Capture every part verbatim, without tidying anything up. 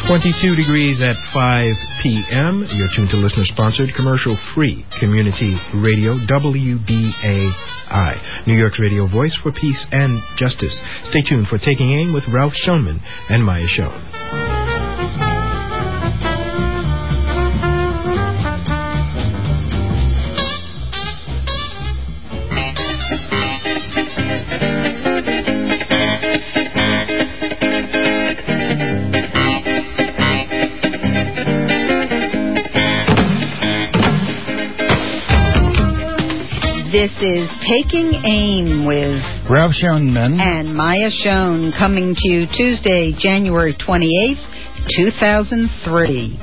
twenty-two degrees at five p.m. You're tuned to listener-sponsored, commercial-free community radio, W B A I, New York's radio voice for peace and justice. Stay tuned for Taking Aim with Ralph Schoenman and Maya Schoen. This is Taking Aim with Ralph Schoenman and Maya Schoen, coming to you Tuesday, January twenty-eighth, two thousand three.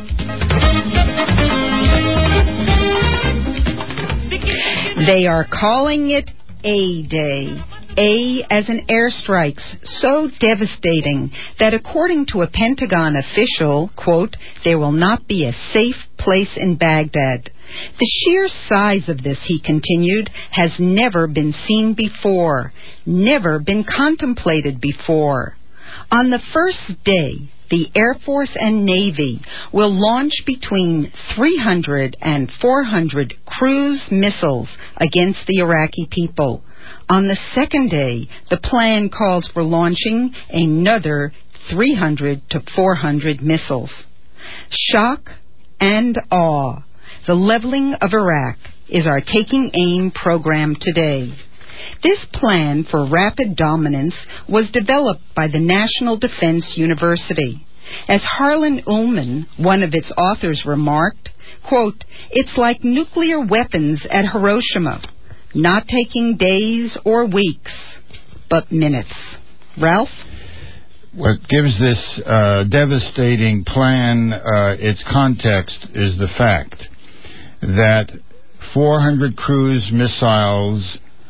They are calling it A-Day. A as in airstrikes, so devastating that according to a Pentagon official, quote, there will not be a safe place in Baghdad. The sheer size of this, he continued, has never been seen before, never been contemplated before. On the first day, the Air Force and Navy will launch between three hundred and four hundred cruise missiles against the Iraqi people. On the second day, the plan calls for launching another three hundred to four hundred missiles. Shock and awe. The leveling of Iraq is our Taking Aim program today. This plan for rapid dominance was developed by the National Defense University. As Harlan Ullman, one of its authors, remarked, quote, it's like nuclear weapons at Hiroshima, not taking days or weeks, but minutes. Ralph? What gives this uh, devastating plan uh, its context is the fact that four hundred cruise missiles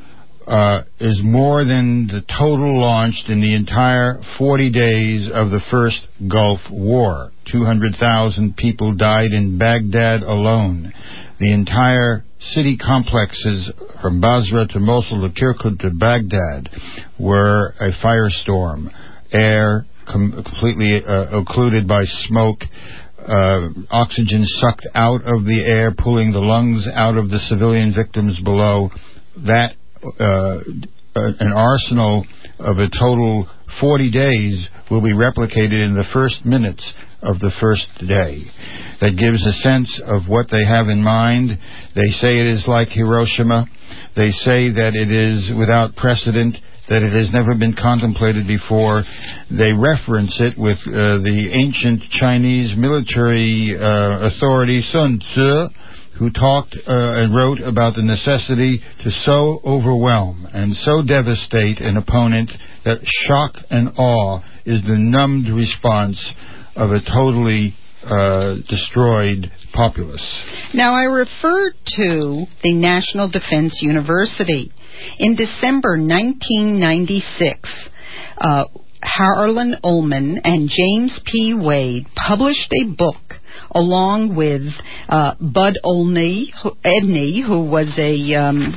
uh, is more than the total launched in the entire forty days of the first Gulf War. two hundred thousand people died in Baghdad alone. The entire city complexes from Basra to Mosul to Kirkuk to Baghdad were a firestorm. Air com- completely uh, occluded by smoke. Uh, oxygen sucked out of the air, pulling the lungs out of the civilian victims below. That, uh, an arsenal of a total forty days will be replicated in the first minutes of the first day. That gives a sense of what they have in mind. They say it is like Hiroshima. They say that it is without precedent, that it has never been contemplated before. They reference it with uh, the ancient Chinese military uh, authority Sun Tzu, who talked uh, and wrote about the necessity to so overwhelm and so devastate an opponent that shock and awe is the numbed response of a totally uh, destroyed populace. Now, I referred to the National Defense University. In December nineteen ninety-six, uh, Harlan Ullman and James P. Wade published a book along with uh, Bud Olney, who, Edney, who was a um,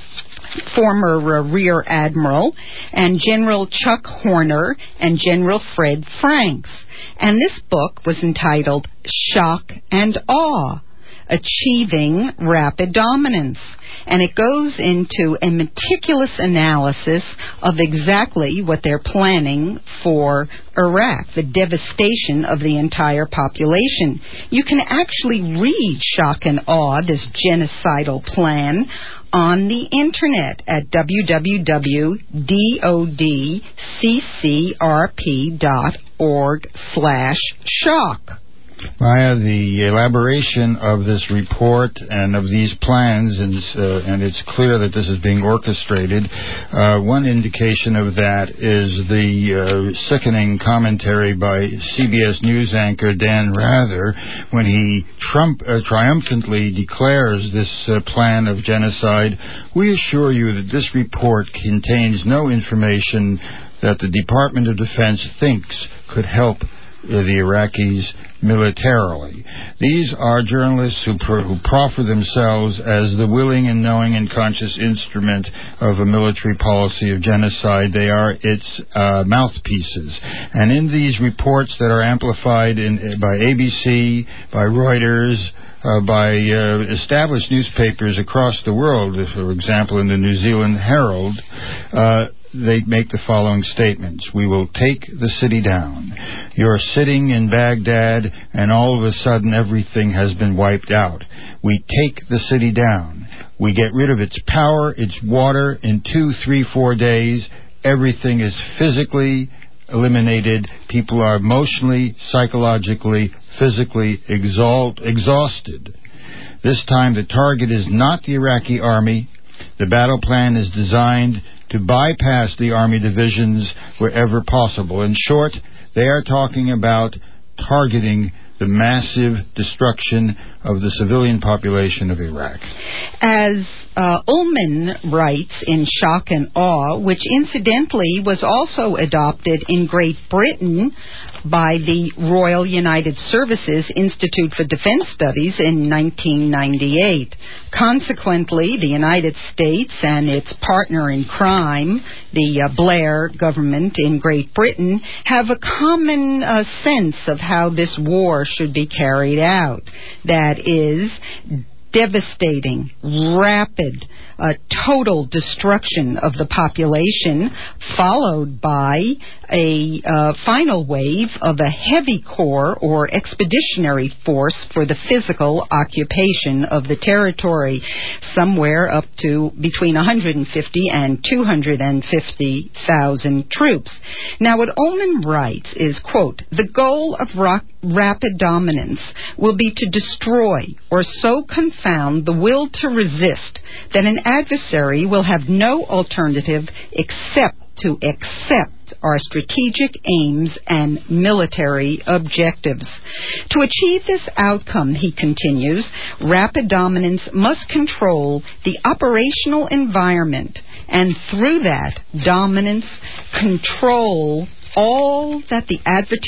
former uh, Rear Admiral, and General Chuck Horner and General Fred Franks. And this book was entitled Shock and Awe, Achieving Rapid Dominance. And it goes into a meticulous analysis of exactly what they're planning for Iraq, the devastation of the entire population. You can actually read Shock and Awe, this genocidal plan, on the internet at w w w dot dodccrp dot org slash shock. Maya, the elaboration of this report and of these plans, and, uh, and it's clear that this is being orchestrated. Uh, one indication of that is the uh, sickening commentary by C B S News anchor Dan Rather when he Trump, uh, triumphantly declares this uh, plan of genocide. We assure you that this report contains no information that the Department of Defense thinks could help the Iraqis militarily. These are journalists who, pr- who proffer themselves as the willing and knowing and conscious instrument of a military policy of genocide. They are its uh, mouthpieces. And in these reports that are amplified in, by A B C, by Reuters, Uh, by uh, established newspapers across the world, for example, in the New Zealand Herald, uh, they make the following statements. We will take the city down. You're sitting in Baghdad, and all of a sudden everything has been wiped out. We take the city down. We get rid of its power, its water. In two, three, four days, everything is physically eliminated. People are emotionally, psychologically, physically exalt, exhausted. This time the target is not the Iraqi army. The battle plan is designed to bypass the army divisions wherever possible. In short, they are talking about targeting the massive destruction of the civilian population of Iraq. As uh, Ullman writes in Shock and Awe, which incidentally was also adopted in Great Britain by the Royal United Services Institute for Defense Studies in nineteen ninety-eight. Consequently, the United States and its partner in crime, the uh, Blair government in Great Britain, have a common uh, sense of how this war should be carried out. That is, devastating, rapid, uh, total destruction of the population, followed by a uh, final wave of a heavy corps or expeditionary force for the physical occupation of the territory, somewhere up to between one hundred fifty and two hundred fifty thousand troops. Now, what Ullman writes is, quote, the goal of rock rapid dominance will be to destroy or so confound the will to resist that an adversary will have no alternative except to accept our strategic aims and military objectives. To achieve this outcome, he continues, rapid dominance must control the operational environment, and through that dominance, control all that the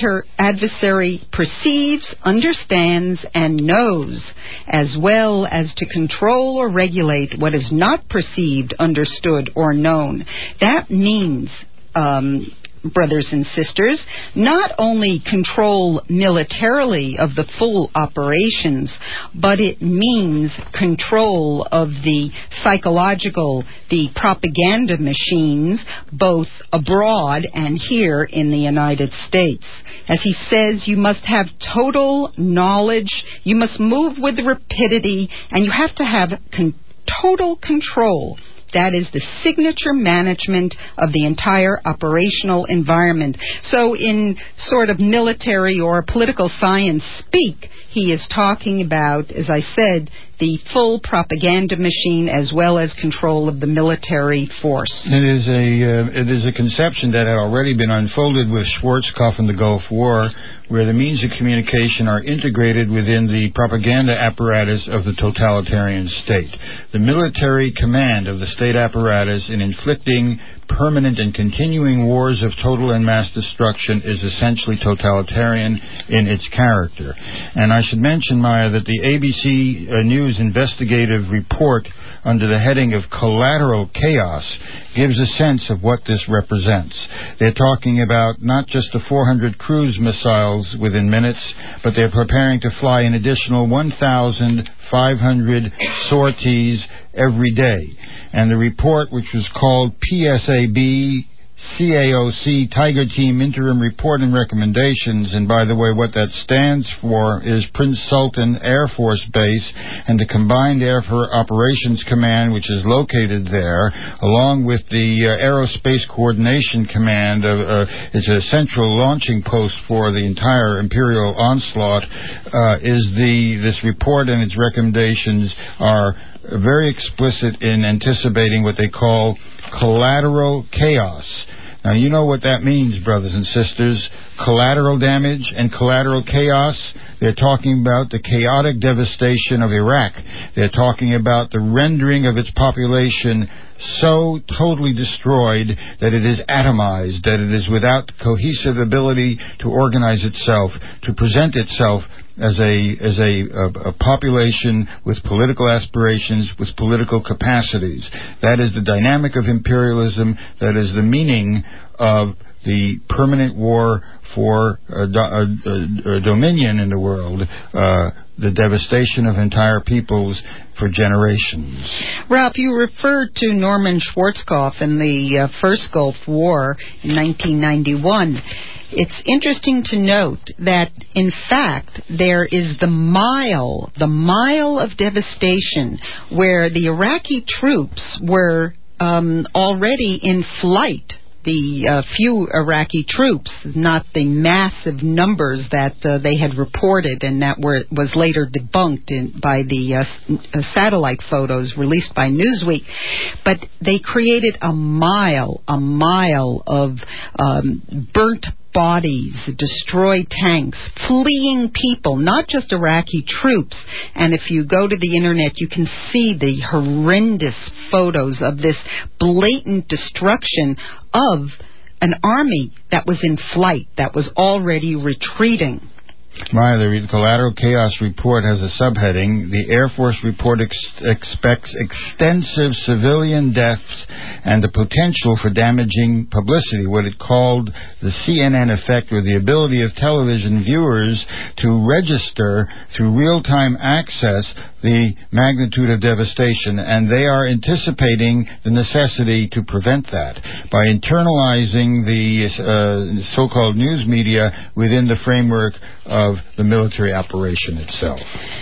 adversary perceives, understands, and knows, as well as to control or regulate what is not perceived, understood, or known. That means, um, brothers and sisters, not only control militarily of the full operations, but it means control of the psychological, the propaganda machines, both abroad and here in the United States. As he says, you must have total knowledge, you must move with rapidity, and you have to have con- total control. That is the signature management of the entire operational environment. So in sort of military or political science speak, he is talking about, as I said, the full propaganda machine as well as control of the military force. It is a uh, it is a conception that had already been unfolded with Schwarzkopf in the Gulf War, where the means of communication are integrated within the propaganda apparatus of the totalitarian state. The military command of the state apparatus in inflicting permanent and continuing wars of total and mass destruction is essentially totalitarian in its character. And I should mention, Maya, that the A B C uh, News investigative report under the heading of Collateral Chaos gives a sense of what this represents. They're talking about not just the four hundred cruise missiles within minutes, but they're preparing to fly an additional one thousand five hundred sorties every day. And the report, which was called P S A B C A O C, Tiger Team Interim Report and Recommendations, and by the way, what that stands for is Prince Sultan Air Force Base and the Combined Air Operations Command, which is located there, along with the uh, Aerospace Coordination Command. Uh, uh, it's a central launching post for the entire imperial onslaught. Uh, is the this report and its recommendations are very explicit in anticipating what they call collateral chaos. Now, you know what that means, brothers and sisters. Collateral damage and collateral chaos. They're talking about the chaotic devastation of Iraq. They're talking about the rendering of its population so totally destroyed that it is atomized, that it is without cohesive ability to organize itself, to present itself as a as a, a, a population with political aspirations, with political capacities. That is the dynamic of imperialism. That is the meaning of the permanent war for uh, do, uh, uh, dominion in the world, uh, the devastation of entire peoples for generations. Ralph, you referred to Norman Schwarzkopf in the uh, first Gulf War in nineteen ninety-one. It's interesting to note that, in fact, there is the mile, the mile of devastation where the Iraqi troops were um, already in flight. The uh, few Iraqi troops, not the massive numbers that uh, they had reported and that were was later debunked in, by the uh, uh, satellite photos released by Newsweek. But they created a mile, a mile of um, burnt bodies, destroyed tanks, fleeing people, not just Iraqi troops. And if you go to the internet, you can see the horrendous photos of this blatant destruction of an army that was in flight, that was already retreating. My, the Collateral Chaos report has a subheading. The Air Force report ex- expects extensive civilian deaths and the potential for damaging publicity, what it called the C N N effect, or the ability of television viewers to register through real-time access the magnitude of devastation, and they are anticipating the necessity to prevent that by internalizing the uh, so-called news media within the framework of the military operation itself.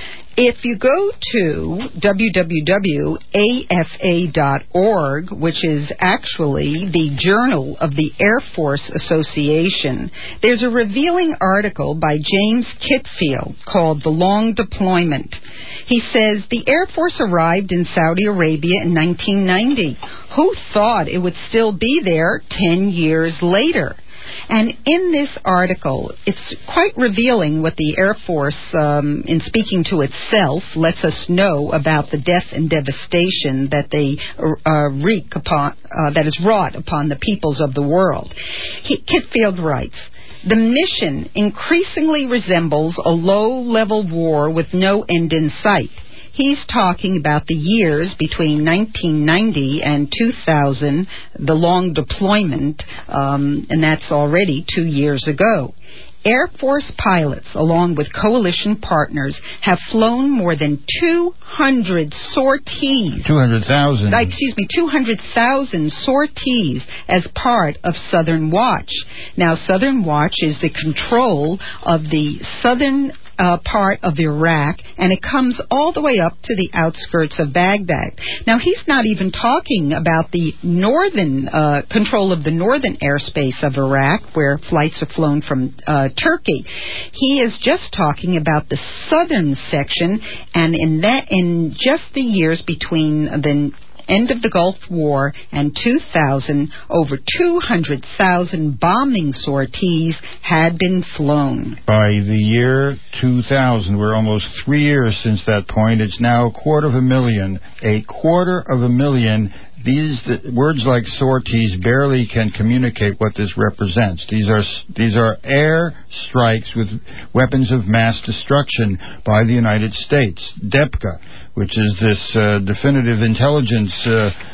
If you go to w w w dot a f a dot org, which is actually the Journal of the Air Force Association, there's a revealing article by James Kitfield called The Long Deployment. He says, the Air Force arrived in Saudi Arabia in nineteen ninety. Who thought it would still be there ten years later? And in this article, it's quite revealing what the Air Force, um, in speaking to itself, lets us know about the death and devastation that they uh, wreak upon, uh, that is wrought upon the peoples of the world. He, Kitfield writes, the mission increasingly resembles a low-level war with no end in sight. He's talking about the years between nineteen ninety and two thousand, the long deployment, um, and that's already two years ago. Air Force pilots, along with coalition partners, have flown more than two hundred sorties. two hundred thousand. Uh, excuse me, two hundred thousand sorties as part of Southern Watch. Now, Southern Watch is the control of the southern Uh, part of Iraq, and it comes all the way up to the outskirts of Baghdad. Now, he's not even talking about the northern uh, control of the northern airspace of Iraq, where flights are flown from uh, Turkey. He is just talking about the southern section, and in that, in just the years between the end of the Gulf War and two thousand, over two hundred thousand bombing sorties had been flown. By the year two thousand, we're almost three years since that point, it's now a quarter of a million. A quarter of a million. These the, words like sorties barely can communicate what this represents. These are these are air strikes with weapons of mass destruction by the United States. DEPCA, which is this uh, definitive intelligence uh,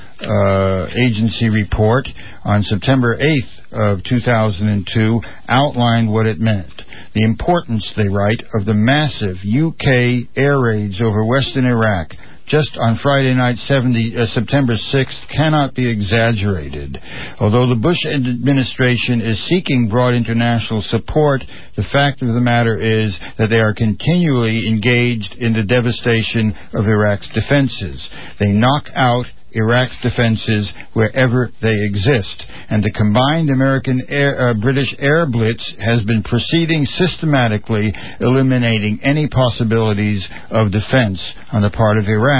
uh, agency report on September eighth of two thousand two, outlined what it meant. The importance, they write, of the massive U K air raids over western Iraq just on Friday night, seventy, uh, September sixth, cannot be exaggerated. Although the Bush administration is seeking broad international support, the fact of the matter is that they are continually engaged in the devastation of Iraq's defenses. They knock out Iraq's defenses wherever they exist. And the combined American air, uh, British air blitz has been proceeding systematically, eliminating any possibilities of defense on the part of Iraq.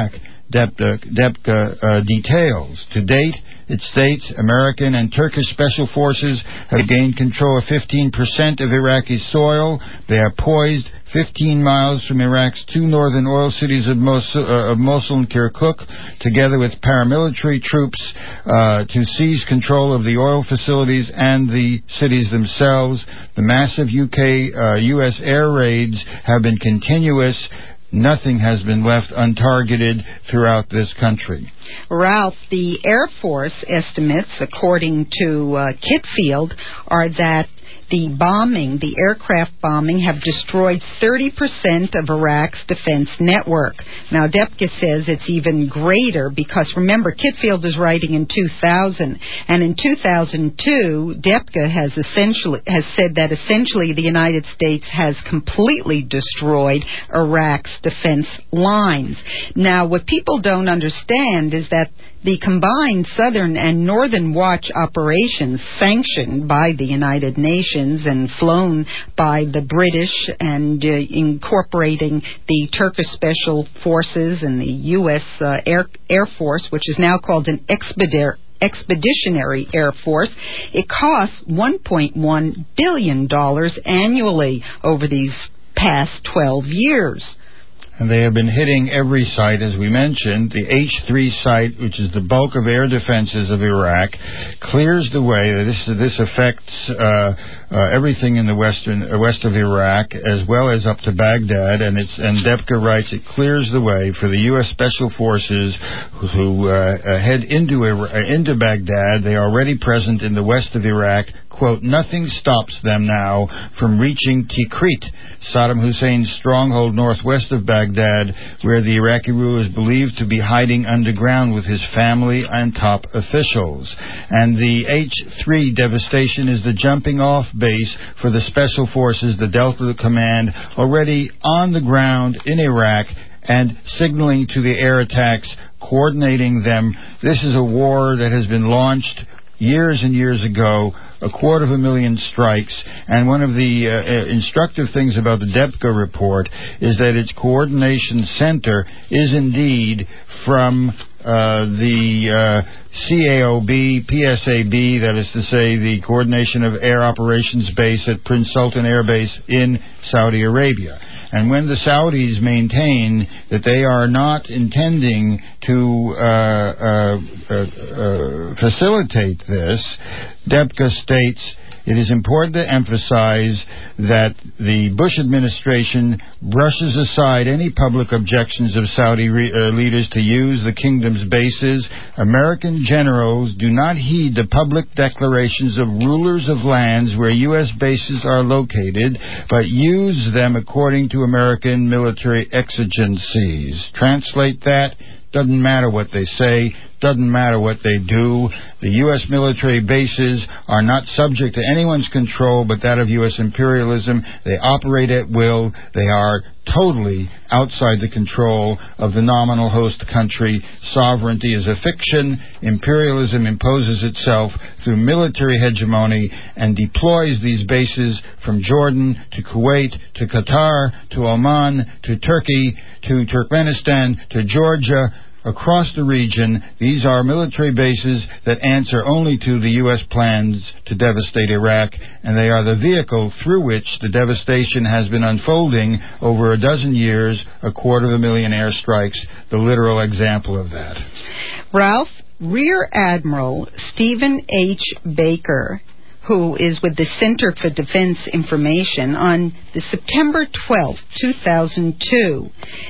DEPCA uh, details. To date, it states American and Turkish special forces have gained control of fifteen percent of Iraqi soil. They are poised fifteen miles from Iraq's two northern oil cities of Mosul, uh, of Mosul and Kirkuk, together with paramilitary troops uh, to seize control of the oil facilities and the cities themselves. The massive U K, uh, U S air raids have been continuous. Nothing has been left untargeted throughout this country. Ralph, the Air Force estimates, according to uh, Kitfield, are that the bombing, the aircraft bombing, have destroyed thirty percent of Iraq's defense network. Now, DEPCA says it's even greater because, remember, Kitfield is writing in two thousand, and in two thousand two, DEPCA has essentially has said that essentially the United States has completely destroyed Iraq's defense lines. Now, what people don't understand is that the combined Southern and Northern Watch operations, sanctioned by the United Nations and flown by the British and uh, incorporating the Turkish Special Forces and the U S Uh, Air, Air Force, which is now called an expeditionary Expeditionary Air Force, it costs one point one billion dollars annually over these past twelve years. And they have been hitting every site, as we mentioned. The H three site, which is the bulk of air defenses of Iraq, clears the way. This this affects uh, uh, everything in the western uh, west of Iraq, as well as up to Baghdad. And it's and DEPCA writes it clears the way for the U S Special Forces who, who uh, head into uh, into Baghdad. They are already present in the west of Iraq. Quote, nothing stops them now from reaching Tikrit, Saddam Hussein's stronghold northwest of Baghdad, where the Iraqi ruler is believed to be hiding underground with his family and top officials. And the H three devastation is the jumping-off base for the Special Forces, the Delta Command, already on the ground in Iraq and signaling to the air attacks, coordinating them. This is a war that has been launched years and years ago, a quarter of a million strikes, and one of the uh, instructive things about the DEPCA report is that its coordination center is indeed from uh, the uh, C A O B, P S A B, that is to say the Coordination of Air Operations Base at Prince Sultan Air Base in Saudi Arabia. And when the Saudis maintain that they are not intending to uh, uh, uh, uh, facilitate this, DEPCA states it is important to emphasize that the Bush administration brushes aside any public objections of Saudi re- uh, leaders to use the kingdom's bases. American generals do not heed the public declarations of rulers of lands where U S bases are located, but use them according to American military exigencies. Translate that. Doesn't matter what they say, doesn't matter what they do. The U S military bases are not subject to anyone's control but that of U S imperialism. They operate at will. They are totally outside the control of the nominal host country. Sovereignty is a fiction. Imperialism imposes itself through military hegemony and deploys these bases from Jordan to Kuwait to Qatar to Oman to Turkey to Turkmenistan to Georgia. Across the region, these are military bases that answer only to the U S plans to devastate Iraq, and they are the vehicle through which the devastation has been unfolding over a dozen years, a quarter of a million airstrikes, the literal example of that. Ralph, Rear Admiral Stephen H. Baker, who is with the Center for Defense Information, on the September twelfth, two thousand two,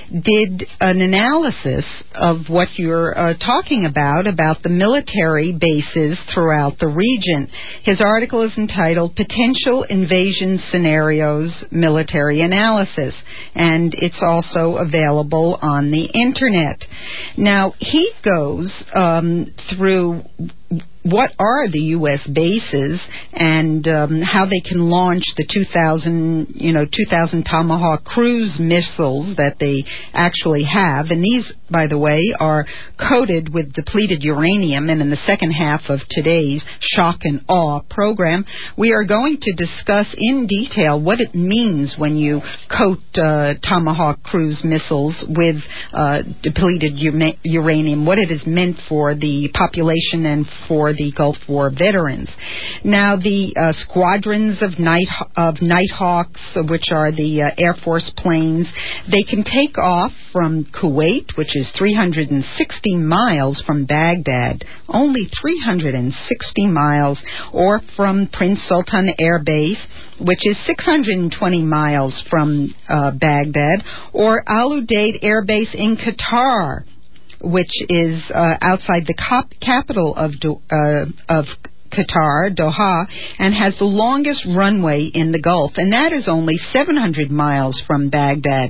did an analysis of what you're uh, talking about, about the military bases throughout the region. His article is entitled Potential Invasion Scenarios Military Analysis, and it's also available on the Internet. Now, he goes um, through what are the U S bases and um, how they can launch the two thousand, you know, two thousand Tomahawk cruise missiles that they actually have. And these, by the way, are coated with depleted uranium. And in the second half of today's Shock and Awe program, we are going to discuss in detail what it means when you coat uh, Tomahawk cruise missiles with uh, depleted u- uranium, what it has meant for the population and for the Gulf War veterans. Now, the uh, squadrons of night of Nighthawks, which are the uh, Air Force planes, they can take off from Kuwait, which is three hundred sixty miles from Baghdad, only three hundred sixty miles, or from Prince Sultan Air Base, which is six hundred twenty miles from uh, Baghdad, or Al Udeid Air Base in Qatar, which is uh, outside the cap- capital of Do- uh, of Qatar, Doha, and has the longest runway in the Gulf, and that is only seven hundred miles from Baghdad.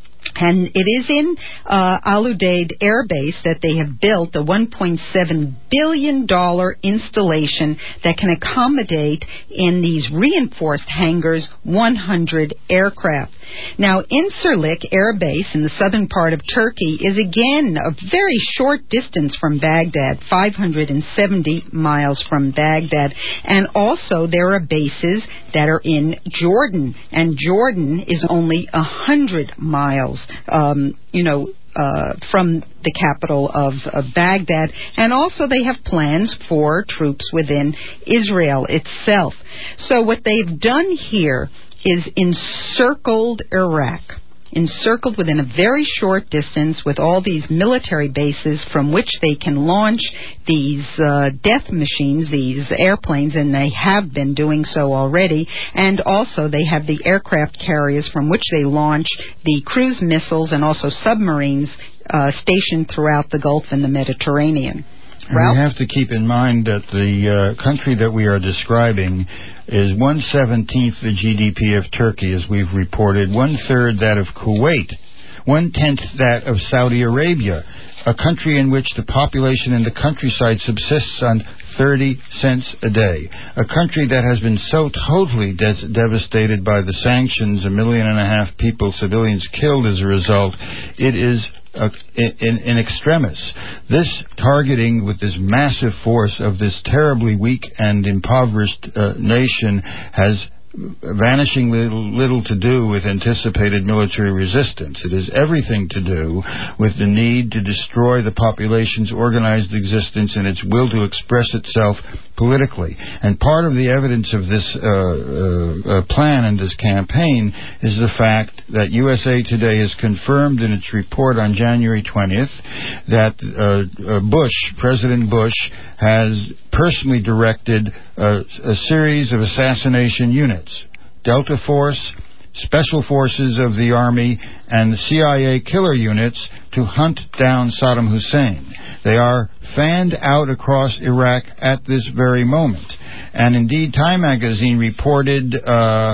And it is in uh, Al Udeid Air Base that they have built a one point seven billion dollars installation that can accommodate in these reinforced hangars one hundred aircraft. Now, Incirlik Air Base in the southern part of Turkey is again a very short distance from Baghdad, five hundred seventy miles from Baghdad. And also there are bases that are in Jordan, and Jordan is only one hundred miles Um, you know, uh, from the capital of, of Baghdad. And also they have plans for troops within Israel itself. So what they've done here is encircled Iraq, encircled within a very short distance with all these military bases from which they can launch these uh, death machines, these airplanes, and they have been doing so already. And also they have the aircraft carriers from which they launch the cruise missiles and also submarines uh, stationed throughout the Gulf and the Mediterranean. And we have to keep in mind that the uh, country that we are describing is one seventeenth the G D P of Turkey, as we've reported, one third that of Kuwait, one tenth that of Saudi Arabia, a country in which the population in the countryside subsists on thirty cents a day, a country that has been so totally des- devastated by the sanctions, a million and a half people, civilians killed as a result. It is Uh, in, in extremis. This targeting with this massive force of this terribly weak and impoverished uh, nation has vanishing little, little to do with anticipated military resistance. It has everything to do with the need to destroy the population's organized existence and its will to express itself politically. And part of the evidence of this uh, uh, uh, plan and this campaign is the fact that U S A Today has confirmed in its report on January twentieth that uh, uh, Bush, President Bush, has personally directed uh, a series of assassination units, Delta Force, Special Forces of the Army, and the C I A killer units to hunt down Saddam Hussein. They are fanned out across Iraq at this very moment. And indeed, Time magazine reported uh,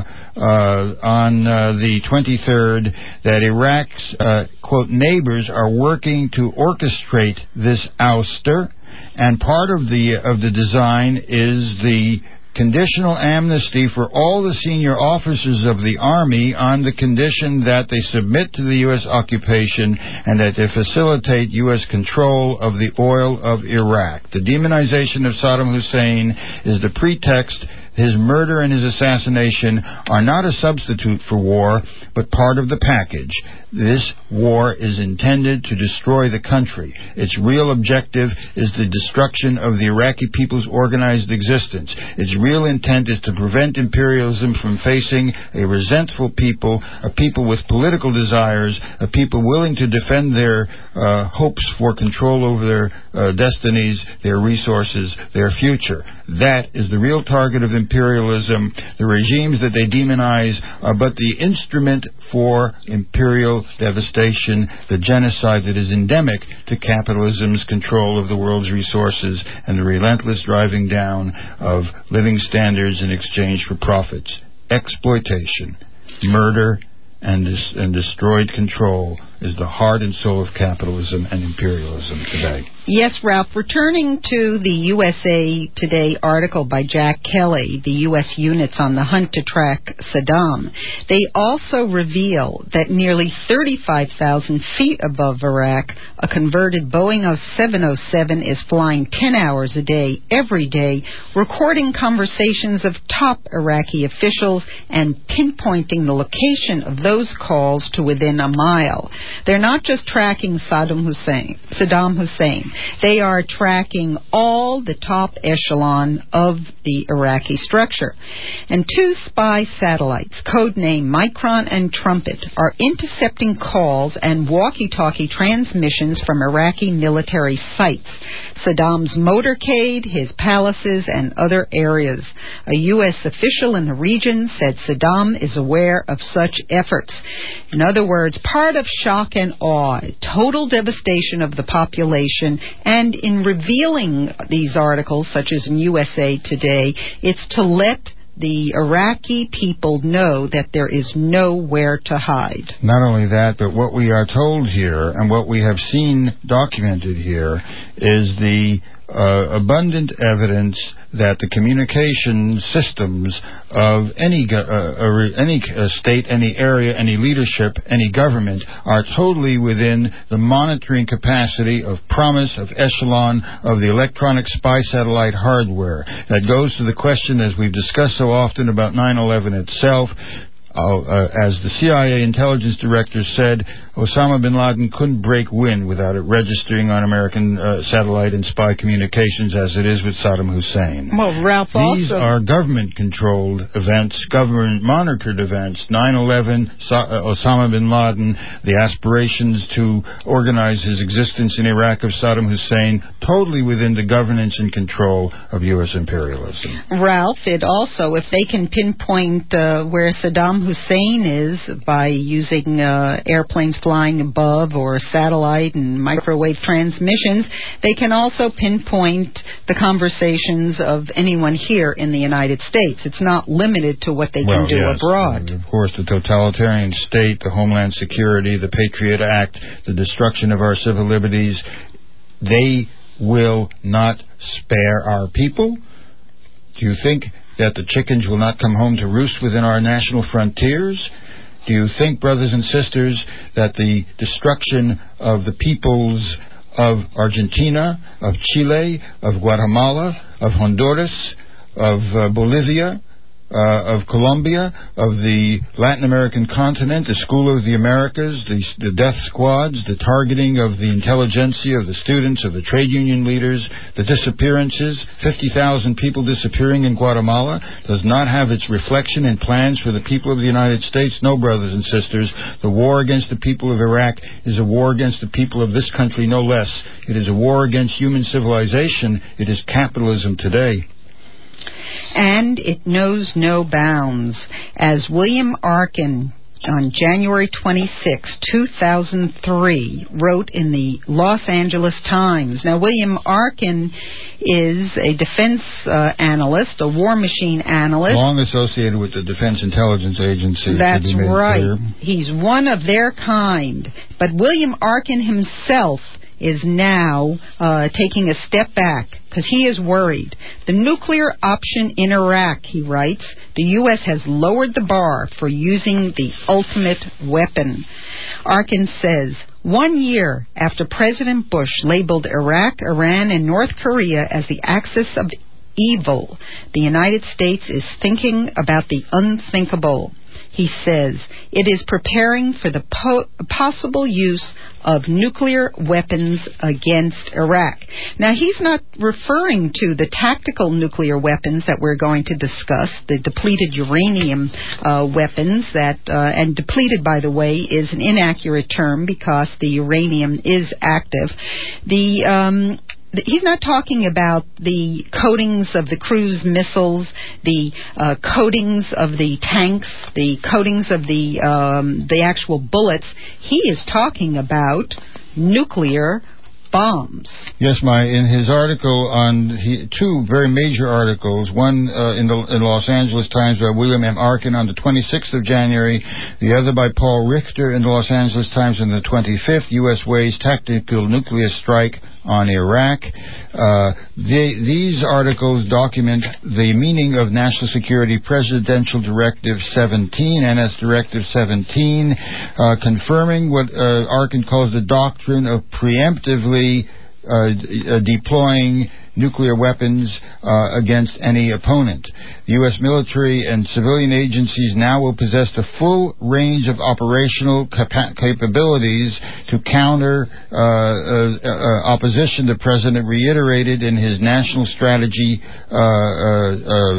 uh, on uh, the twenty-third that Iraq's, uh, quote, neighbors are working to orchestrate this ouster. And part of the of the design is the conditional amnesty for all the senior officers of the Army on the condition that they submit to the U S occupation and that they facilitate U S control of the oil of Iraq. The demonization of Saddam Hussein is the pretext. His murder and his assassination are not a substitute for war, but part of the package. This war is intended to destroy the country. Its real objective is the destruction of the Iraqi people's organized existence. Its real intent is to prevent imperialism from facing a resentful people, a people with political desires, a people willing to defend their uh, hopes for control over their uh, destinies, their resources, their future. That is the real target of imperialism. The regimes that they demonize are but the instrument for imperial devastation, the genocide that is endemic to capitalism's control of the world's resources and the relentless driving down of living standards in exchange for profits. Exploitation, murder, and, dis- and destroyed control is the heart and soul of capitalism and imperialism today. Yes, Ralph. Returning to the U S A Today article by Jack Kelly, the U S units on the hunt to track Saddam, they also reveal that nearly thirty-five thousand feet above Iraq, a converted Boeing seven oh seven is flying ten hours a day, every day, recording conversations of top Iraqi officials and pinpointing the location of those calls to within a mile. They're not just tracking Saddam Hussein, Saddam Hussein. They are tracking all the top echelon of the Iraqi structure. And two spy satellites, codenamed Micron and Trumpet, are intercepting calls and walkie-talkie transmissions from Iraqi military sites, Saddam's motorcade, his palaces, and other areas. A U S official in the region said Saddam is aware of such efforts. In other words, part of shock and awe, total devastation of the population, and in revealing these articles, such as in U S A Today, it's to let the Iraqi people know that there is nowhere to hide. Not only that, but what we are told here and what we have seen documented here is the uh, abundant evidence that the communication systems of any uh, uh, any uh, state, any area, any leadership, any government are totally within the monitoring capacity of Promise, of Echelon, of the electronic spy satellite hardware. That goes to the question, as we've discussed so often, about nine eleven itself. Uh, uh, as the C I A intelligence director said, Osama bin Laden couldn't break wind without it registering on American uh, satellite and spy communications, as it is with Saddam Hussein. Well, Ralph, These also are government-controlled events, government-monitored events. nine eleven, Sa- uh, Osama bin Laden, the aspirations to organize his existence in Iraq of Saddam Hussein, totally within the governance and control of U S imperialism. Ralph, it also, if they can pinpoint uh, where Saddam Hussein is by using uh, airplanes flying above or satellite and microwave transmissions, they can also pinpoint the conversations of anyone here in the United States. It's not limited to what they well, can do yes. abroad. Of course, the totalitarian state, the Homeland Security, the Patriot Act, the destruction of our civil liberties, they will not spare our people. Do you think that the chickens will not come home to roost within our national frontiers? Do you think, brothers and sisters, that the destruction of the peoples of Argentina, of Chile, of Guatemala, of Honduras, of uh, Bolivia, uh, of Colombia, of the Latin American continent, the School of the Americas, the, the death squads, the targeting of the intelligentsia, of the students, of the trade union leaders, the disappearances, fifty thousand people disappearing in Guatemala, does not have its reflection in plans for the people of the United States? No, brothers and sisters. The war against the people of Iraq is a war against the people of this country, no less. It is a war against human civilization. It is capitalism today. And it knows no bounds. As William Arkin on January twenty-sixth, two thousand three, wrote in the Los Angeles Times. Now, William Arkin is a defense uh, analyst, a war machine analyst. Long associated with the Defense Intelligence Agency. That's right. Clear. He's one of their kind. But William Arkin himself is now uh, taking a step back because he is worried. The nuclear option in Iraq, he writes, the U S has lowered the bar for using the ultimate weapon. Arkin says, one year after President Bush labeled Iraq, Iran, and North Korea as the axis of evil, the United States is thinking about the unthinkable. He says it is preparing for the po- possible use of nuclear weapons against Iraq. Now, he's not referring to the tactical nuclear weapons that we're going to discuss, the depleted uranium uh, weapons that, uh, and depleted, by the way, is an inaccurate term because the uranium is active. The um, He's not talking about the coatings of the cruise missiles, the uh, coatings of the tanks, the coatings of the um, the actual bullets. He is talking about nuclear bombs. Yes, my in his article on he, two very major articles, one uh, in the in Los Angeles Times by William M. Arkin on the twenty-sixth of January, the other by Paul Richter in the Los Angeles Times on the twenty-fifth, U S Weighs Tactical Nuclear Strike on Iraq. Uh, they, these articles document the meaning of National Security Presidential Directive seventeen, N S Directive seventeen, uh, confirming what uh, Arkin calls the doctrine of preemptively uh, d- uh, deploying nuclear weapons uh, against any opponent. The U S military and civilian agencies now will possess the full range of operational capa- capabilities to counter uh, uh, uh, opposition, the President reiterated in his national strategy uh, uh,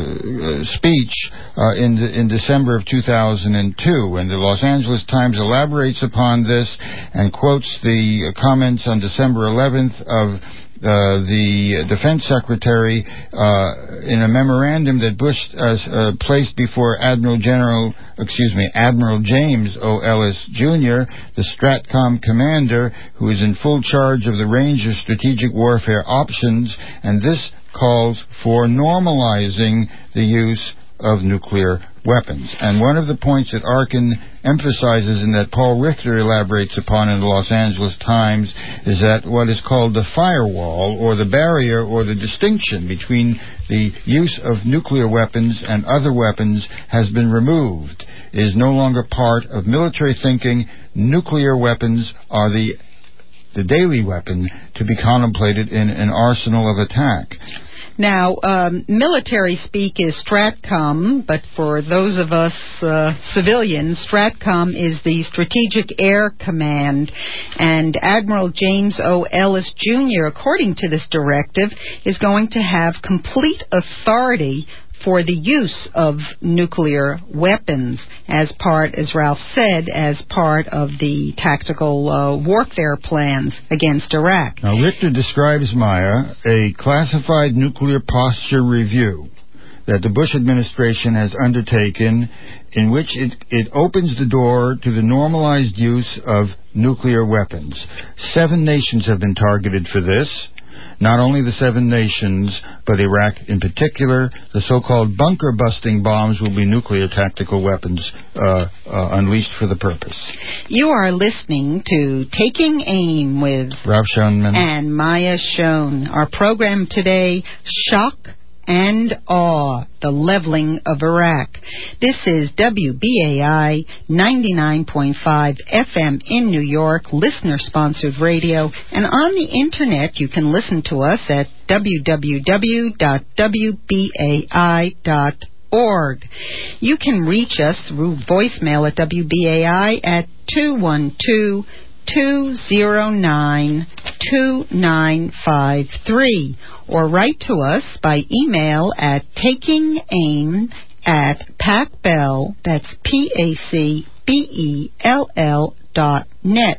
uh, speech uh, in, the, in December of two thousand two. And the Los Angeles Times elaborates upon this and quotes the comments on December eleventh of Uh, the Defense Secretary uh, in a memorandum that Bush uh, uh, placed before Admiral General, excuse me, Admiral James O. Ellis Junior, the STRATCOM commander, who is in full charge of the range of strategic warfare options, and this calls for normalizing the use of nuclear weapons. And one of the points that Arkin emphasizes and that Paul Richter elaborates upon in the Los Angeles Times is that what is called the firewall, or the barrier, or the distinction between the use of nuclear weapons and other weapons has been removed. It is no longer part of military thinking. Nuclear weapons are the the daily weapon to be contemplated in an arsenal of attack. Now, um, military speak is STRATCOM, but for those of us uh, civilians, STRATCOM is the Strategic Air Command, and Admiral James O. Ellis Junior, according to this directive, is going to have complete authority for the use of nuclear weapons as part, as Ralph said, as part of the tactical uh, warfare plans against Iraq. Now, Richter describes, Maya, a classified nuclear posture review that the Bush administration has undertaken, in which it, it opens the door to the normalized use of nuclear weapons. Seven nations have been targeted for this. Not only the seven nations, but Iraq in particular. The so-called bunker-busting bombs will be nuclear tactical weapons uh, uh, unleashed for the purpose. You are listening to Taking Aim with Ralph Schoenman and Maya Schoen. Our program today, Shock and Awe, the Leveling of Iraq. This is W B A I ninety-nine point five F M in New York, listener-sponsored radio, and on the Internet you can listen to us at w w w dot w b a i dot org. You can reach us through voicemail at W B A I at two one two, two zero nine, two nine five three, or write to us by email at takingaim at pacbell, that's P A C B E L L dot net,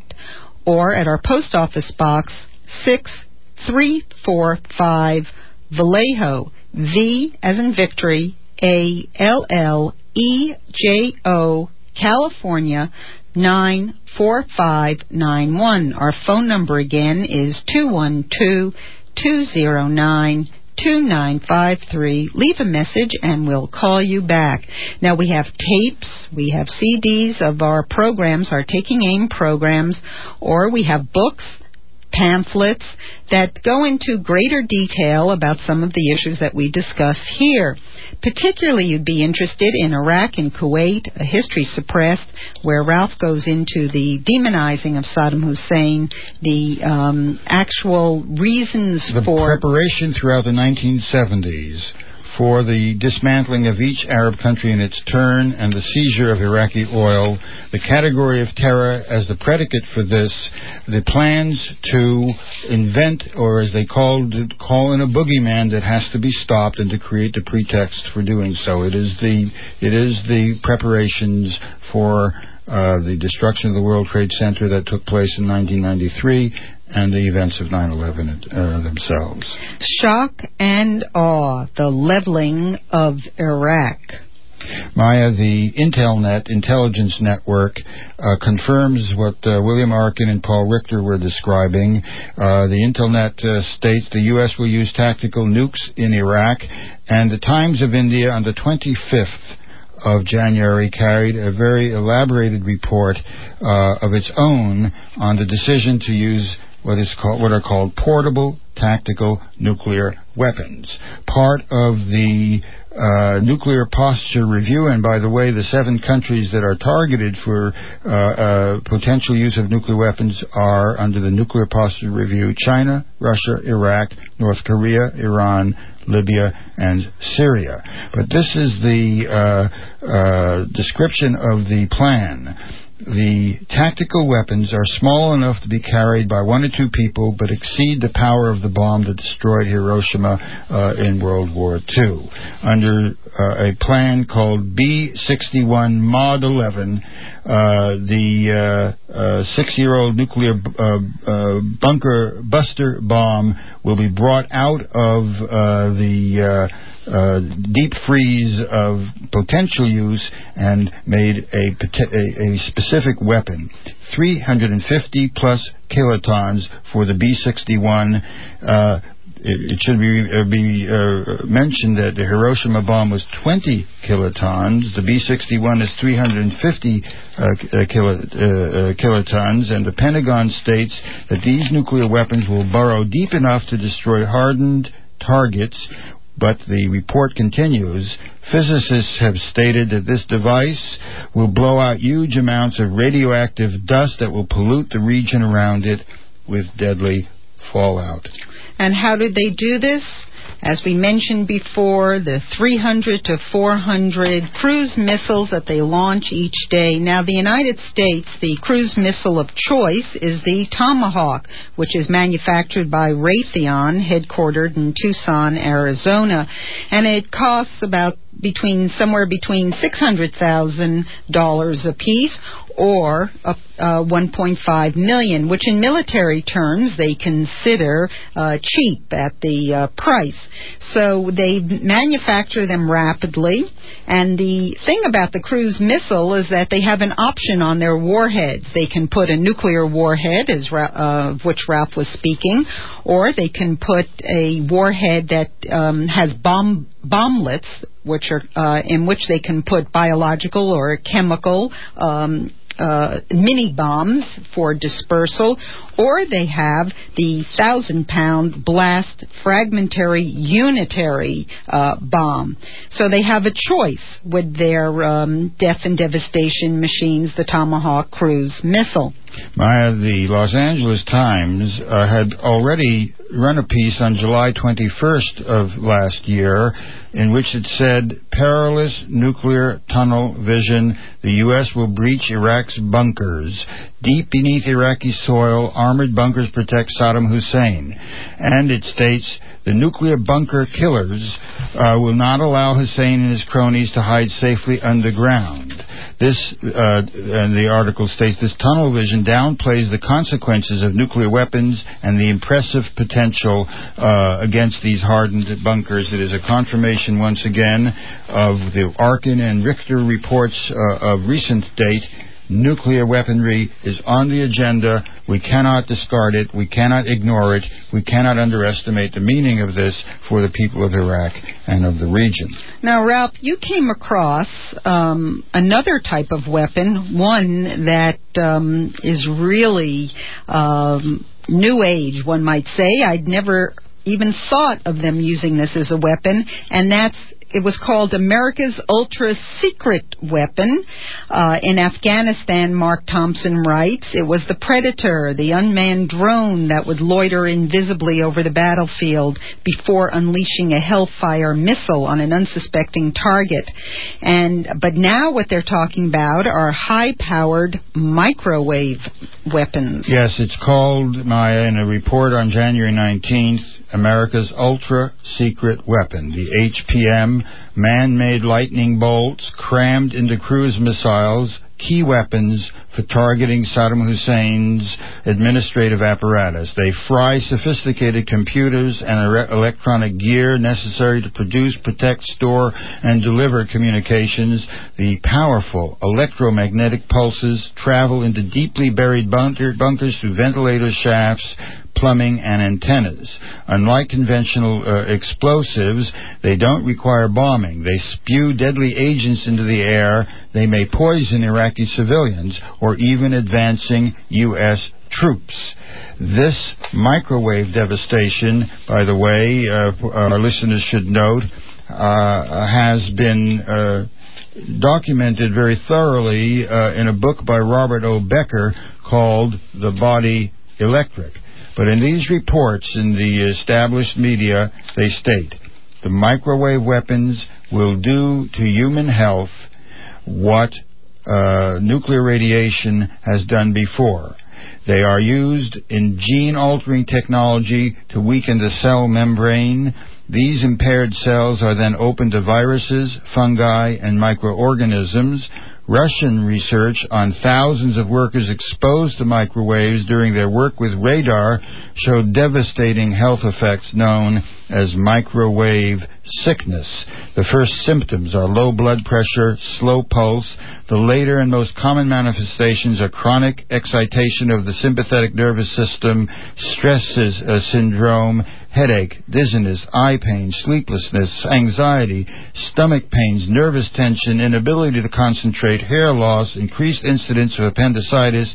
or at our post office box six three four five Vallejo, V as in Victory, A L L E J O, California, nine four five nine one. Our phone number again is two one two, two zero nine, two nine five three. Leave a message and we'll call you back. Now, we have tapes, we have C Ds of our programs, our Taking Aim programs, or we have books, pamphlets that go into greater detail about some of the issues that we discuss here. Particularly, you'd be interested in Iraq and Kuwait, A History Suppressed, where Ralph goes into the demonizing of Saddam Hussein, the um, actual reasons the for... The preparation throughout the nineteen seventies for the dismantling of each Arab country in its turn and the seizure of Iraqi oil, the category of terror as the predicate for this, the plans to invent, or as they called it, call in a boogeyman that has to be stopped and to create the pretext for doing so. It is the, it is the preparations for uh, the destruction of the World Trade Center that took place in nineteen ninety-three and the events of nine eleven uh, themselves. Shock and Awe, the Leveling of Iraq. Maya, the IntelNet intelligence network uh, confirms what uh, William Arkin and Paul Richter were describing. Uh, the IntelNet uh, states the U S will use tactical nukes in Iraq, and the Times of India on the twenty-fifth of January carried a very elaborated report uh, of its own on the decision to use what is called what are called portable tactical nuclear weapons. Part of the uh, nuclear posture review, and by the way, the seven countries that are targeted for uh, uh, potential use of nuclear weapons are under the nuclear posture review: China, Russia, Iraq, North Korea, Iran, Libya, and Syria. But this is the uh, uh, description of the plan. The tactical weapons are small enough to be carried by one or two people, but exceed the power of the bomb that destroyed Hiroshima uh, in World War Two. Under uh, a plan called B sixty-one Mod eleven, uh, the uh, uh, six-year-old nuclear uh, uh, bunker buster bomb will be brought out of uh, the uh, Uh, deep freeze of potential use and made a, a, a specific weapon. three hundred fifty plus kilotons for the B sixty-one. Uh, it, it should be, uh, be uh, mentioned that the Hiroshima bomb was twenty kilotons. The B sixty-one is three hundred fifty uh, kilo, uh, uh, kilotons, and the Pentagon states that these nuclear weapons will burrow deep enough to destroy hardened targets. But the report continues, physicists have stated that this device will blow out huge amounts of radioactive dust that will pollute the region around it with deadly fallout. And how did they do this? As we mentioned before, the three hundred to four hundred cruise missiles that they launch each day. Now, the United States, the cruise missile of choice is the Tomahawk, which is manufactured by Raytheon, headquartered in Tucson, Arizona. And it costs about between somewhere between six hundred thousand dollars apiece, or uh, uh, one point five million dollars, which in military terms they consider uh, cheap at the uh, price. So they manufacture them rapidly, and the thing about the cruise missile is that they have an option on their warheads. They can put a nuclear warhead, as uh, of which Ralph was speaking, or they can put a warhead that um, has bomb bomblets, which are uh, in which they can put biological or chemical um, uh, mini bombs for dispersal, or they have the thousand-pound blast fragmentary unitary uh, bomb. So they have a choice with their um, death and devastation machines, the Tomahawk cruise missile. Maya, the Los Angeles Times uh, had already run a piece on July twenty-first of last year in which it said, perilous nuclear tunnel vision, the U S will breach Iraq's bunkers. Deep beneath Iraqi soil, armored bunkers protect Saddam Hussein. And it states, the nuclear bunker killers uh, will not allow Hussein and his cronies to hide safely underground. This, uh, and the article states, this tunnel vision downplays the consequences of nuclear weapons and the impressive potential uh, against these hardened bunkers. It is a confirmation, once again, of the Arkin and Richter reports uh, of recent date. Nuclear weaponry is on the agenda. We cannot discard it. We cannot ignore it. We cannot underestimate the meaning of this for the people of Iraq and of the region. Now, Ralph, you came across um, another type of weapon, one that um, is really um, new age, one might say. I'd never even thought of them using this as a weapon, and that's It was called America's ultra-secret weapon. Uh, in Afghanistan, Mark Thompson writes, it was the Predator, the unmanned drone that would loiter invisibly over the battlefield before unleashing a Hellfire missile on an unsuspecting target. And But now what they're talking about are high-powered microwave weapons. Yes, it's called, Maya, in a report on January nineteenth, America's ultra-secret weapon, the H P M, man-made lightning bolts crammed into cruise missiles, key weapons for targeting Saddam Hussein's administrative apparatus. They fry sophisticated computers and electronic gear necessary to produce, protect, store, and deliver communications. The powerful electromagnetic pulses travel into deeply buried bunker, bunkers through ventilator shafts, plumbing, and antennas. Unlike conventional uh, explosives, they don't require bombing. They spew deadly agents into the air. They may poison Iraqi civilians or even advancing U S troops. This microwave devastation, by the way, uh, our listeners should note, uh, has been uh, documented very thoroughly uh, in a book by Robert O. Becker called The Body Electric. But in these reports in the established media, they state the microwave weapons will do to human health what uh, nuclear radiation has done before. They are used in gene-altering technology to weaken the cell membrane. These impaired cells are then open to viruses, fungi, and microorganisms. Russian research on thousands of workers exposed to microwaves during their work with radar showed devastating health effects known as microwave sickness. The first symptoms are low blood pressure, slow pulse. The later and most common manifestations are chronic excitation of the sympathetic nervous system, stress uh, syndrome, headache, dizziness, eye pain, sleeplessness, anxiety, stomach pains, nervous tension, inability to concentrate, hair loss, increased incidence of appendicitis,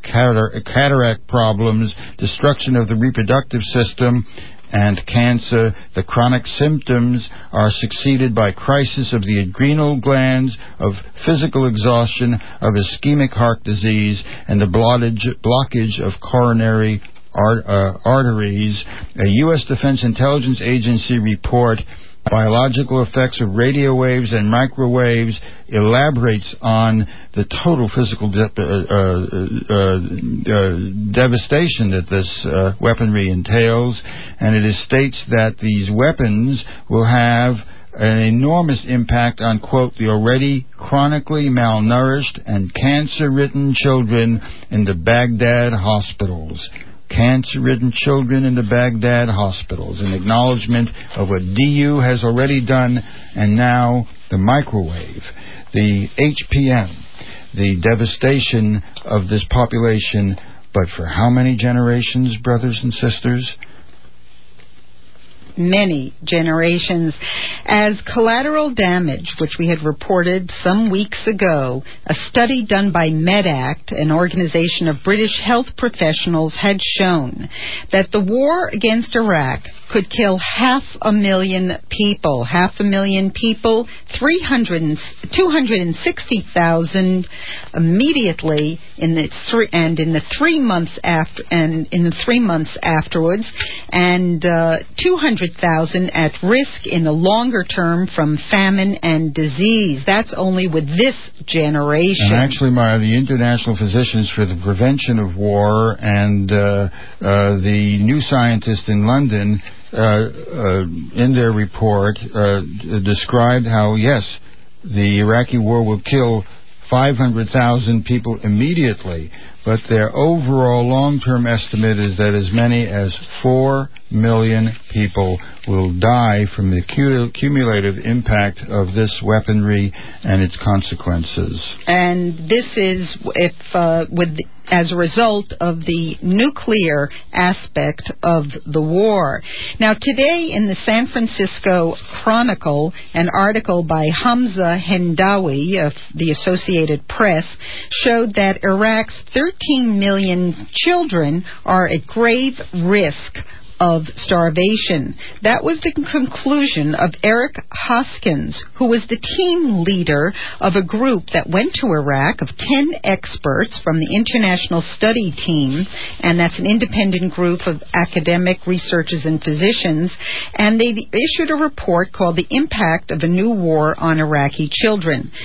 cataract problems, destruction of the reproductive system, and cancer. The chronic symptoms are succeeded by crisis of the adrenal glands, of physical exhaustion, of ischemic heart disease, and the blockage, blockage of coronary art, uh, arteries. A U S Defense Intelligence Agency report, Biological Effects of Radio Waves and Microwaves, elaborates on the total physical de- uh, uh, uh, uh, devastation that this uh, weaponry entails, and it is states that these weapons will have an enormous impact on, quote, the already chronically malnourished and cancer-ridden children in the Baghdad hospitals. Cancer-ridden children in the Baghdad hospitals, an acknowledgement of what D U has already done, and now the microwave, the H P M, the devastation of this population, but for how many generations, brothers and sisters? Many generations. As collateral damage, which we had reported some weeks ago, a study done by MedAct, an organization of British health professionals, had shown that the war against Iraq could kill half a million people. Half a million people, three hundred, two hundred sixty thousand immediately in the three, and in the three months after, and in the three months afterwards, and uh, two hundred thousand at risk in the longer term from famine and disease. That's only with this generation. And actually, Maya, the International Physicians for the Prevention of War and uh, uh, the New Scientist in London, uh, uh, in their report, uh, described how, yes, the Iraqi war will kill five hundred thousand people immediately, but their overall long-term estimate is that as many as four million people will die from the cumulative impact of this weaponry and its consequences. And this is if uh, with the, as a result of the nuclear aspect of the war. Now, today in the San Francisco Chronicle, an article by Hamza Hendawi of the Associated Press showed that Iraq's thirteen million children are at grave risk of starvation. That was the conclusion of Eric Hoskins, who was the team leader of a group that went to Iraq of ten experts from the International Study Team, and that's an independent group of academic researchers and physicians, and they issued a report called The Impact of a New War on Iraqi Children.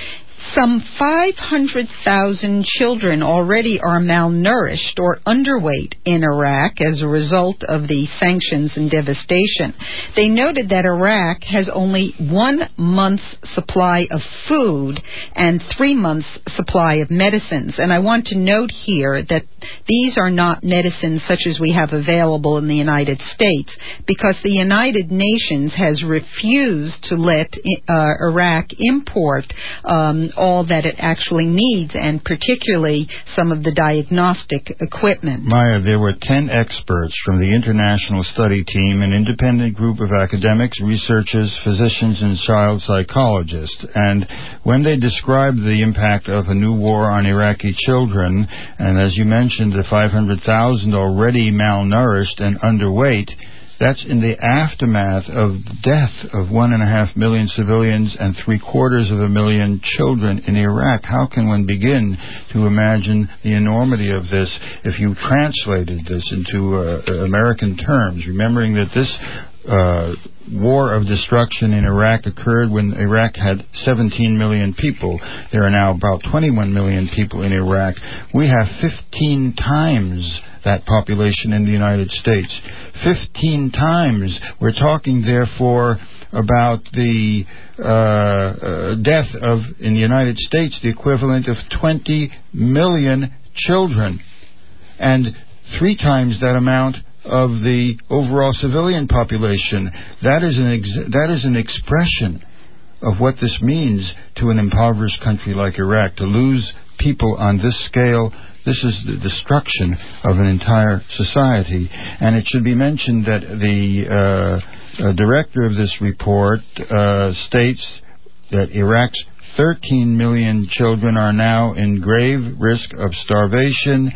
Some five hundred thousand children already are malnourished or underweight in Iraq as a result of the sanctions and devastation. They noted that Iraq has only one month's supply of food and three months' supply of medicines. And I want to note here that these are not medicines such as we have available in the United States, because the United Nations has refused to let uh, Iraq import um, all that it actually needs, and particularly some of the diagnostic equipment. Maya, there were ten experts from the International Study Team, an independent group of academics, researchers, physicians, and child psychologists. And when they described the impact of a new war on Iraqi children, and as you mentioned, the five hundred thousand already malnourished and underweight, that's in the aftermath of the death of one and a half million civilians and three quarters of a million children in Iraq. How can one begin to imagine the enormity of this if you translated this into uh, American terms, remembering that this uh, war of destruction in Iraq occurred when Iraq had seventeen million people. There are now about twenty-one million people in Iraq. We have fifteen times that population in the United States. fifteen times. We're talking, therefore, about the uh, uh, death of, in the United States, the equivalent of twenty million children, and three times that amount of the overall civilian population. That is an ex- that is an expression of what this means to an impoverished country like Iraq. To lose people on this scale, this is the destruction of an entire society. And it should be mentioned that the uh, uh, director of this report uh, states that Iraq's thirteen million children are now in grave risk of starvation,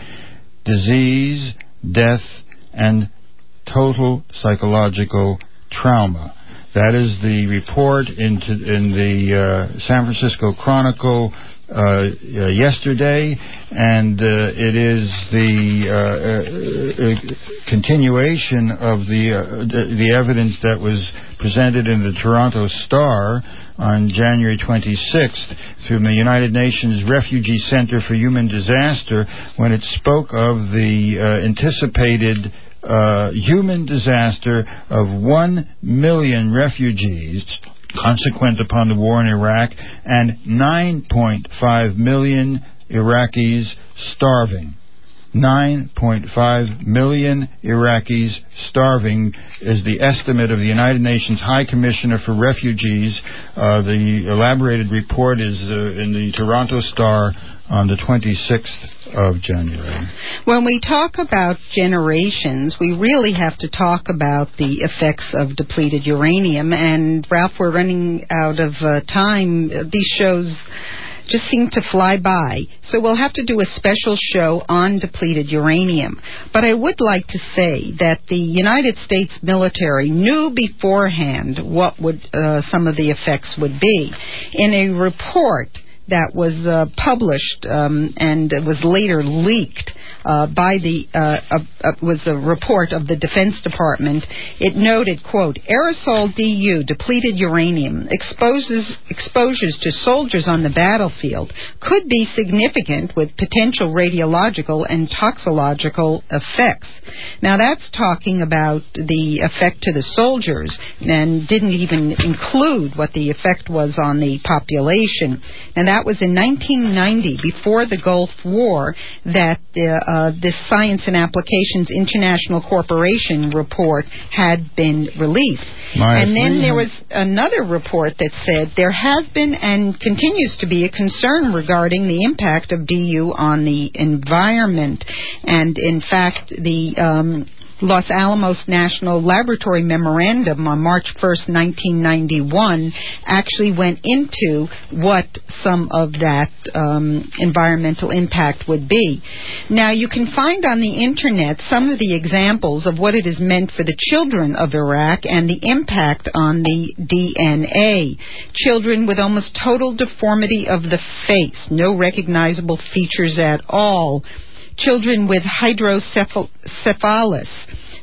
disease, death, and total psychological trauma. That is the report in, t- in the uh, San Francisco Chronicle uh, uh, yesterday, and uh, it is the uh, uh, uh, continuation of the uh, the evidence that was presented in the Toronto Star on January twenty-sixth through the United Nations Refugee Center for Human Disaster, when it spoke of the uh, anticipated Uh, human disaster of one million refugees consequent upon the war in Iraq, and nine point five million Iraqis starving. nine point five million Iraqis starving is the estimate of the United Nations High Commissioner for Refugees. Uh, the elaborated report is uh, in the Toronto Star on the twenty-sixth of January. When we talk about generations, we really have to talk about the effects of depleted uranium. And, Ralph, we're running out of uh, time. These shows just seem to fly by. So we'll have to do a special show on depleted uranium. But I would like to say that the United States military knew beforehand what would uh, some of the effects would be. In a report that was uh, published um, and was later leaked uh, by the, uh, uh, uh, was a report of the Defense Department. It noted, quote, aerosol D U, depleted uranium, exposes, exposures to soldiers on the battlefield could be significant with potential radiological and toxicological effects. Now, that's talking about the effect to the soldiers and didn't even include what the effect was on the population. And that was in nineteen ninety, before the Gulf War, that uh, uh, this Science and Applications International Corporation report had been released. My and then there was another report that said there has been and continues to be a concern regarding the impact of D U on the environment. And, in fact, the Um, Los Alamos National Laboratory Memorandum on March first, nineteen ninety-one, actually went into what some of that um, environmental impact would be. Now, you can find on the Internet some of the examples of what it has meant for the children of Iraq and the impact on the D N A. Children with almost total deformity of the face, no recognizable features at all. Children with hydrocephalus,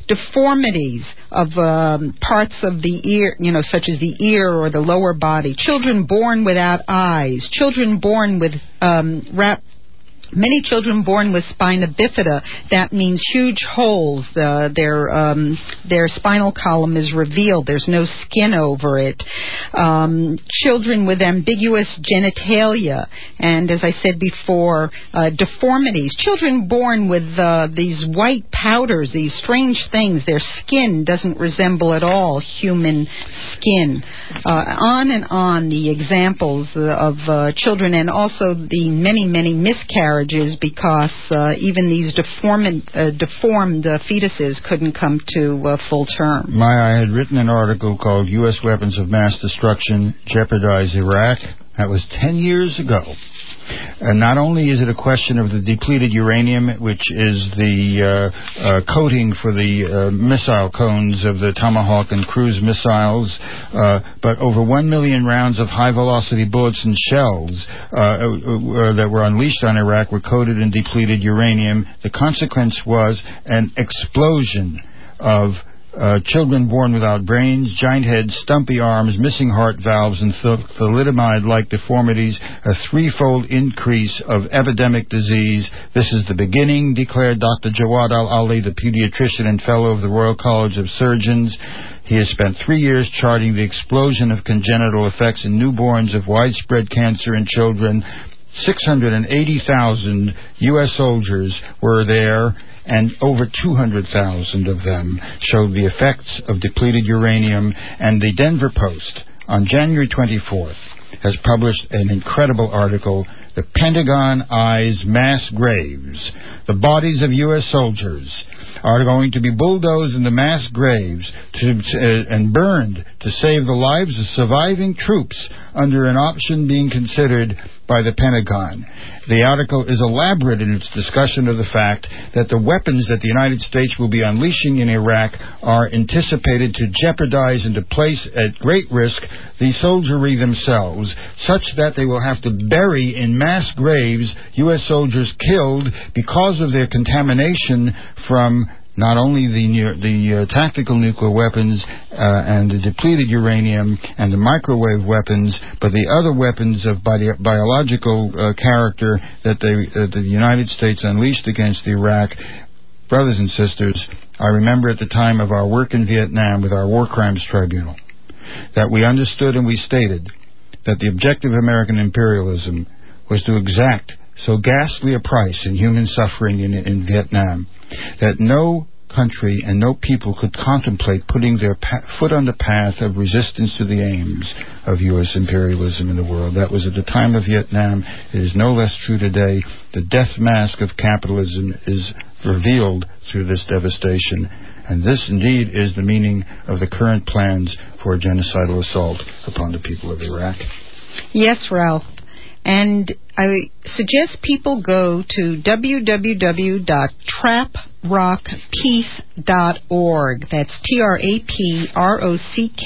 deformities of um, parts of the ear, you know, such as the ear or the lower body, children born without eyes, children born with um, rap. Many children born with spina bifida, that means huge holes. The, their um, their spinal column is revealed. There's no skin over it. Um, children with ambiguous genitalia, and as I said before, uh, deformities. Children born with uh, these white powders, these strange things. Their skin doesn't resemble at all human skin. Uh, on and on the examples of uh, children, and also the many, many miscarriages, because uh, even these deformed, uh, deformed uh, fetuses couldn't come to uh, full term. Maya, I had written an article called U S Weapons of Mass Destruction Jeopardize Iraq. That was ten years ago. And not only is it a question of the depleted uranium, which is the uh, uh, coating for the uh, missile cones of the Tomahawk and cruise missiles, uh, but over one million rounds of high-velocity bullets and shells uh, uh, that were unleashed on Iraq were coated in depleted uranium. The consequence was an explosion of Uh, children born without brains, giant heads, stumpy arms, missing heart valves, and th- thalidomide-like deformities, a threefold increase of epidemic disease. This is the beginning, declared Doctor Jawad Al-Ali, the pediatrician and fellow of the Royal College of Surgeons. He has spent three years charting the explosion of congenital effects in newborns of widespread cancer in children. six hundred eighty thousand U S soldiers were there, and over two hundred thousand of them showed the effects of depleted uranium. And the Denver Post, on January twenty-fourth, has published an incredible article, The Pentagon Eyes Mass Graves. The bodies of U S soldiers are going to be bulldozed into mass graves to, uh, and burned to save the lives of surviving troops under an option being considered by the Pentagon. The article is elaborate in its discussion of the fact that the weapons that the United States will be unleashing in Iraq are anticipated to jeopardize and to place at great risk the soldiery themselves, such that they will have to bury in mass graves U S soldiers killed because of their contamination from not only the the uh, tactical nuclear weapons uh, and the depleted uranium and the microwave weapons, but the other weapons of bi- biological uh, character that they, uh, the United States unleashed against Iraq. Brothers and sisters, I remember at the time of our work in Vietnam with our War Crimes Tribunal that we understood and we stated that the objective of American imperialism was to exact so ghastly a price in human suffering in, in Vietnam that no country and no people could contemplate putting their pa- foot on the path of resistance to the aims of U S imperialism in the world. That was at the time of Vietnam. It is no less true today. The death mask of capitalism is revealed through this devastation. And this, indeed, is the meaning of the current plans for a genocidal assault upon the people of Iraq. Yes, Ralph. And I suggest people go to w w w dot trap rock peace dot org. That's T R A P R O C K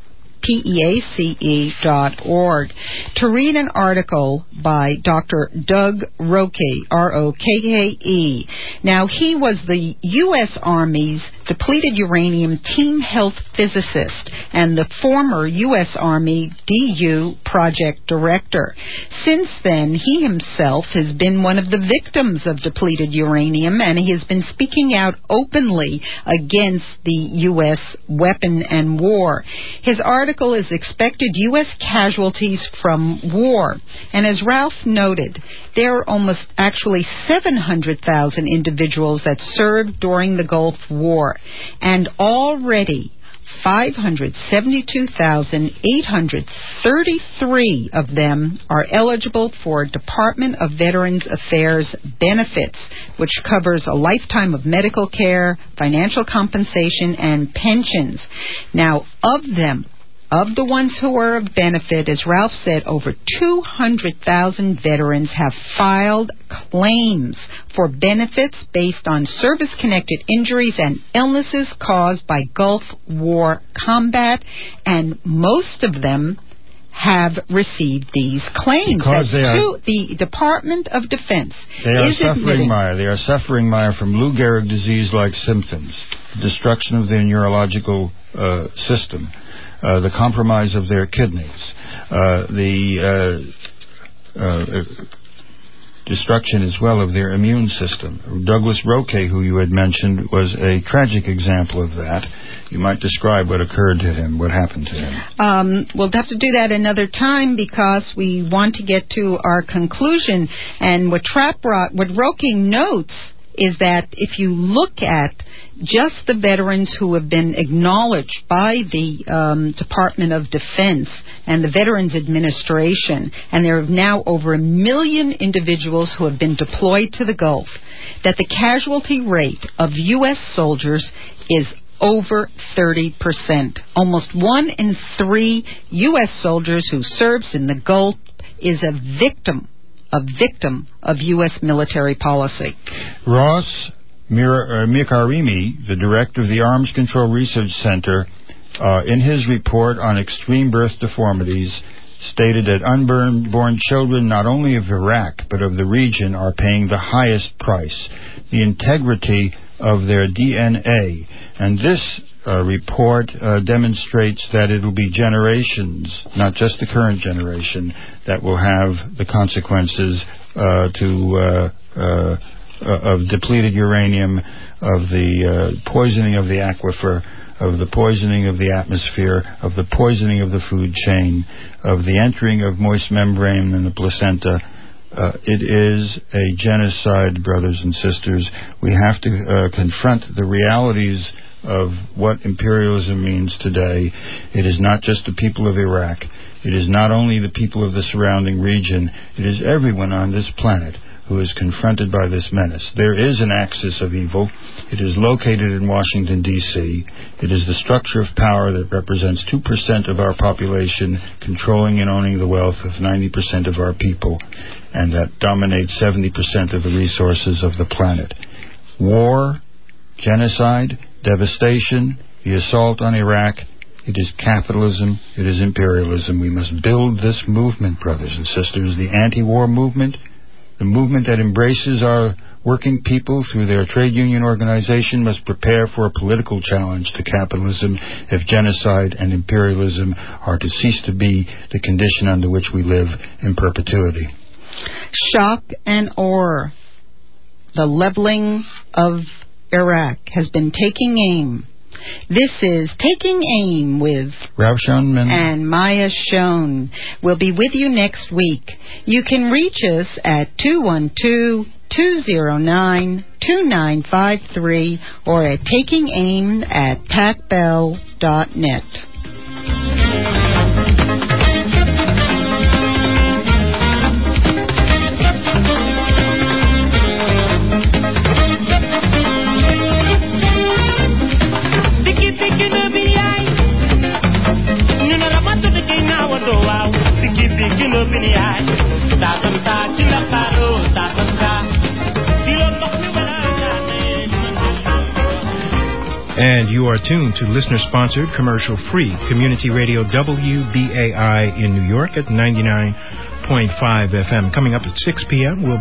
P E A C E dot org, to read an article by Doctor Doug Roque, R O K K E. Now, he was the U S Army's depleted uranium team health physicist and the former U S Army D U project director. Since then, he himself has been one of the victims of depleted uranium, and he has been speaking out openly against the U S weapon and war. His article is Expected U S Casualties from War. And as Ralph noted, there are almost actually seven hundred thousand individuals that served during the Gulf War. And already five hundred seventy-two thousand eight hundred thirty-three of them are eligible for Department of Veterans Affairs benefits, which covers a lifetime of medical care, financial compensation, and pensions. Now, of them, of the ones who are of benefit, as Ralph said, over two hundred thousand veterans have filed claims for benefits based on service-connected injuries and illnesses caused by Gulf War combat, and most of them have received these claims. Because That's they are, true. The Department of Defense they are is suffering, admitting... Maya. They are suffering, Maya, from Lou Gehrig disease-like symptoms, the destruction of their neurological uh, system, uh, the compromise of their kidneys, uh, the uh, uh, destruction as well of their immune system. Douglas Roque, who you had mentioned, was a tragic example of that. You might describe what occurred to him, what happened to him. Um, we'll have to do that another time because we want to get to our conclusion. And what Trap Rock, what Roque notes is that if you look at just the veterans who have been acknowledged by the um, Department of Defense and the Veterans Administration, and there are now over a million individuals who have been deployed to the Gulf, that the casualty rate of U S soldiers is over thirty percent. Almost one in three U S soldiers who serves in the Gulf is a victim, a victim of U S military policy. Ross Mir- uh, Mikarimi, the director of the Arms Control Research Center, uh, in his report on extreme birth deformities, stated that unborn children not only of Iraq but of the region are paying the highest price. The integrity of their D N A. And this uh, report uh, demonstrates that it will be generations, not just the current generation, that will have the consequences uh, to uh, uh, of depleted uranium, of the uh, poisoning of the aquifer, of the poisoning of the atmosphere, of the poisoning of the food chain, of the entering of moist membrane in the placenta. Uh, it is a genocide, brothers and sisters. We have to uh, confront the realities of what imperialism means today. It is not just the people of Iraq. It is not only the people of the surrounding region. It is everyone on this planet who is confronted by this menace. There is an axis of evil. It is located in Washington, D C It is the structure of power that represents two percent of our population, controlling and owning the wealth of ninety percent of our people, and that dominates seventy percent of the resources of the planet. War, genocide, devastation, the assault on Iraq, it is capitalism, it is imperialism. We must build this movement, brothers and sisters, the anti-war movement, the movement that embraces our working people through their trade union organization must prepare for a political challenge to capitalism if genocide and imperialism are to cease to be the condition under which we live in perpetuity. Shock and awe. The leveling of Iraq has been taking aim. This is Taking Aim with Raushan and Maya Schoen. We'll be with you next week. You can reach us at two one two, two zero nine, two nine five three or at taking aim at pat bell dot net. And you are tuned to listener-sponsored, commercial-free community radio W B A I in New York at ninety-nine point five F M. Coming up at six p.m., we'll